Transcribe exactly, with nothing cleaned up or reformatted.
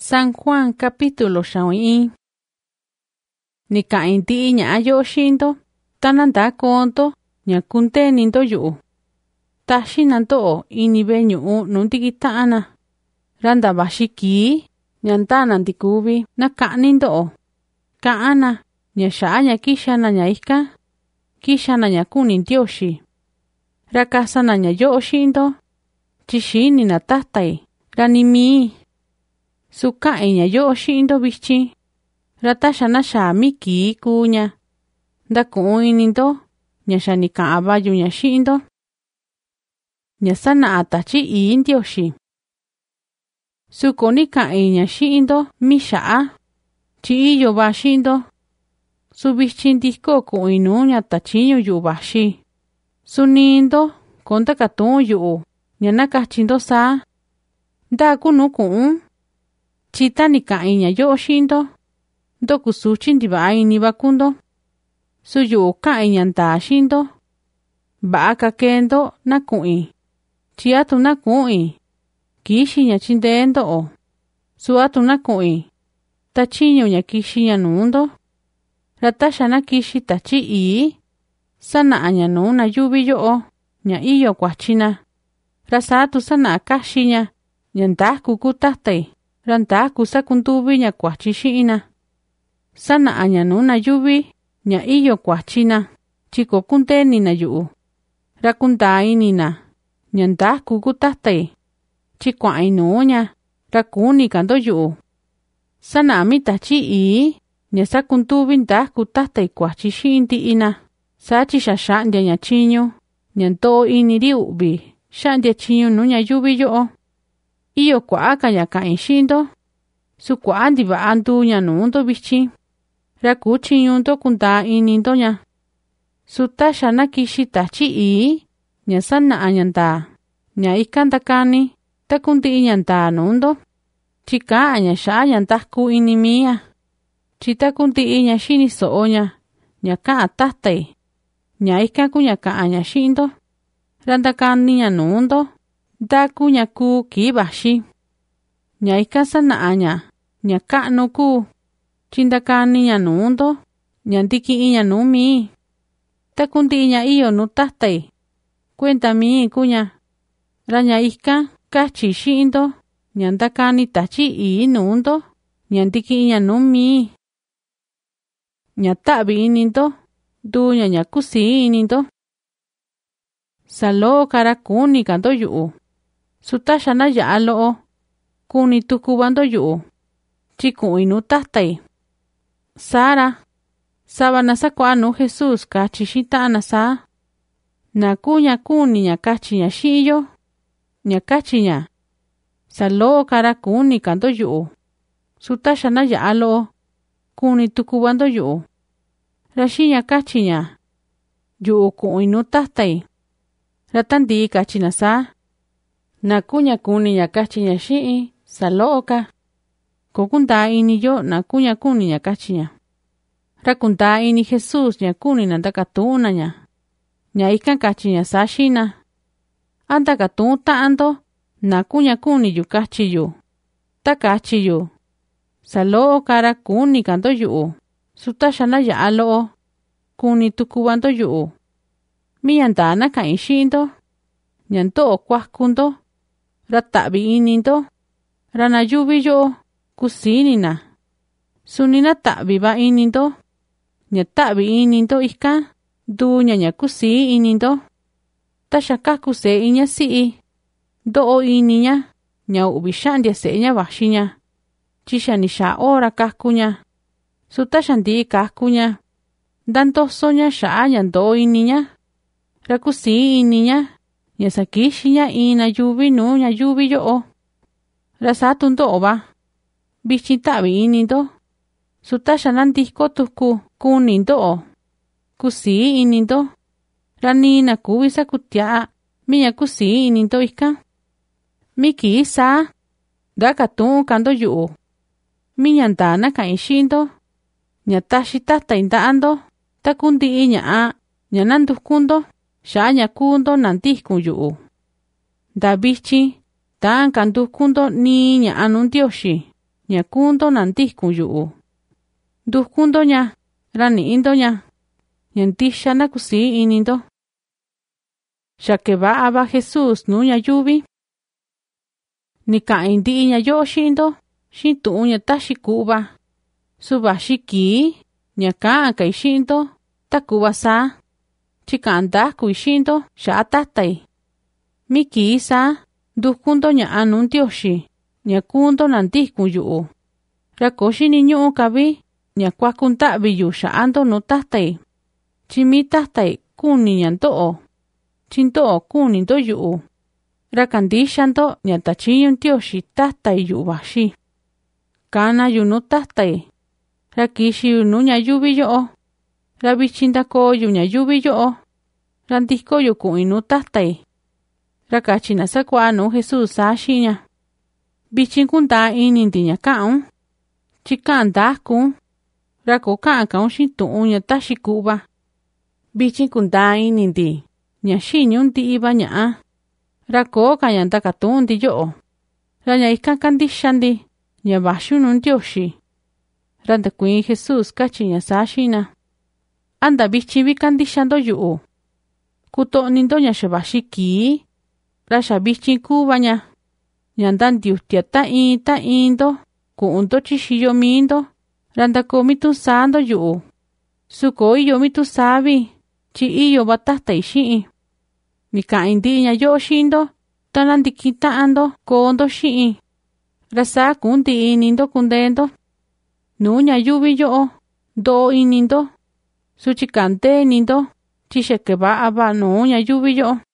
San Juan capítulo xaoin. Nikain ti ña yo shindo, tananda konto, ña kunte nindo yu. Tashi nanto ini beñu nuntikitana. Randa bashiki, ñanta nantikubi na kanindo. Kaana, ña shaa ña kishana ña ika, kishana ña kunin dioshi. Rakasana ña yo shindo, chishini na tatai, ranimi. Sukai ña yo shindo bichi. Ratasha na sha miki kuña. Ndakuin nindo, ña shanika abayu ña shindo. Ña sana atachi indioshi. Sukoni kai ña shindo mi shaa. Chi iyo ba shindo. Subichin diko kuinu ña tachiño yu bashi. Sunindo, konta katun yu, ña nakachindo sa. Da kunu kun. Chita ni kai ña yo shindo. Doku suchin dibai ni bakundo. Suyu kai ña nta shindo. Baka kendo na kui. Chiatu na kui. Kishi ña chindendo o. Suatu na kui. Tachiño ña kishi ña nundo. Ratasha na kishi tachi i. Sana ña nuna yubi yo o. Ña iyo kwachina. Rasatu sana kashi ña. Ña ndaku kutatai. Rantaku sakuntubi ña kwachishina. Sana ña nuna yubi. Ña iyo kwachina. Chiko kunteni na yu. Rakuntai nina. Ña ndaku kutatai. Chikwa inu ña. Rakuni kando yu. Sana mitachi i. Ña sakuntubi ndaku tatai kwachishindi ina. Sachi shashandia ña chiño. Ña nto iniri ubi. Shandia chiño nu ña yubi yo. Iyo kwaka ña kain shindo. Su kwa ndiba andu ña nundo bichi. Raku chiño ndo kunta inindo ña. Su tasha na kishi tachi i. Ña sana ña nda. Ña ikanda kani. Takundi ña nda nundo. Chika ña sha ña ndaku inimia. Chita kundi ña shini soo ña. Ña kaa tatai. Ña ikaku ña kaa ña shindo. Randa kani ña nundo. Daku ña ku kibashi. Ña ika sana ña. Ña kaa no ku. Chinda kani ña nundo. Ña ndiki ña numi. Takundi ña iyo nu tatai. Cuenta mi kuña. Raña ika kachi shindo. Ña ndakani tachi i nundo. Ña ndiki ña numi. Ña tabi inindo. Duña ña kusi inindo. Salo kara kuni kando yu. Sutasha na yaa loo. Kuni tukubando yu. Chiku inu tatai. Sara. Sabana sakuanu Jesus kachi shitana sa. Na kuña kuni ña kachi ña shiyo. Ña kachi ña. Salo kara kuni kando yu. Sutasha na yaa loo. Kuni tukubando yu. Rashi ña kachi ña. Yu ku inu tatai. Ratandi kachi na sa. Na kuña kuni ña kachi ña shii. Salo ka. Kokunda ini yo na kuña kuni ña kachi ña. Rakunda ini Jesus ña kuni na ndakatuna ña. Ña ikan kachi ña sa shina. Anda katun taando. Na kuña kuni yu kachi yu. Ta kachi yu. Salo kara kuni kando yu. Sutasha na yaa loo. Kuni tukubando yu. Miyandana kain shindo. Nyanto kwakundo. Ratabi inindo. Rana yubi yo. Kusinina. Sunina tabi ba inindo. Nya tabi inindo ika. Duña ña kusi inindo. Tasha kakuse iña sii. Doo iniña. Nya ubi shandia se ña bashiña. Chisha ni sha ora kakuña. Sutasha ndi kakuña. Dantoso ña sha ña do iniña. Rakusi iniña. Ña sakishiña ina yubi nu ña yubi yo. Rasatu ndo ba. Bichi tabi inindo. Sutasha nandiko tuku kuni ndo. Kusi inindo. Ranina kubisa kutia. Miña kusi inindo ika. Miki isa. Dakatun kando yu. Miña ndana kain shindo. Ña tashi tata indaando. Takundi ña. Ña nandukundo. Sha ña kundo nandikun yu. Da bichi. Tan kandukundo ni ña anun dioshi. ña kunto nantikun yu'u. Ndukunto ña ra ni'into ña, ña ntixa na kusii ininto. Xa keva'a va Jesús nuu ña yuvi. Nika'in ndi'i ña yo'o xi'into xi'in tu'un ña taxi ku'va, su vaxi kii ña ka'an kai xi'into ta ku'va saa, tyi ka'an ndakui xi'into xa'a tatai. Mi kii saa ndukunto ña'a nuu Ndioxi ña kunto nantikun yu'u, ra ko xini ñu'u kavi ña kuaku nta'vi yu xa'anto nuu tatai, tyi mi tatai kuni ña nto'o, tyi nto'o kuninto yu'u. Ra kandixanto ña tachiñu Ndioxi tatai yu'u vaxi. Kana yu nuu tatai, ra kixi yu nuu ña yuvi yo'o, ra vichin ndakoo yu ña yuvi yo'o, ra ndiko yu ku'in nuu tatai. Ra kachi na sakua'a nuu Jesús saa xi'in ña: Vichin kundaa ini ndi ña ka'un, tyi ka'an ndakun, ra ko ka'an kaun xi'in tu'un ña taxi ku'va. Vichin kundaa ini ndi ña xiñun ndi'i va ña'a, ra koo ka ña ndakatu'un ndi yo'o, ra ña ikan kandixa ndi ña vaxi nuu Ndioxi. Ra ndakuiin Jesús kachi ña saa xi'in na: Anda vichin vi kandixanto yu'u. Kuto'ninto ña xa vaxi kii, ra xa vichin kuva ña, ña ndandiutia ta in ta into ku'unto tyixiyo miinto, ra ndakoo mitun saanto yu'u. Su koo iyo mitun saavi, tyi iyo va tatai xi'in. Nika'in ndi'i ña yo'o xi'into ta nandikin ta'anto koonto xi'in, ra saa kuun ndi'i ininto kundeento. Nuu ña yuvi yo'o ndo'o ininto, su tyi ka'an ndee ininto tyi xa keva'a va nuu ña yuvi yo'o.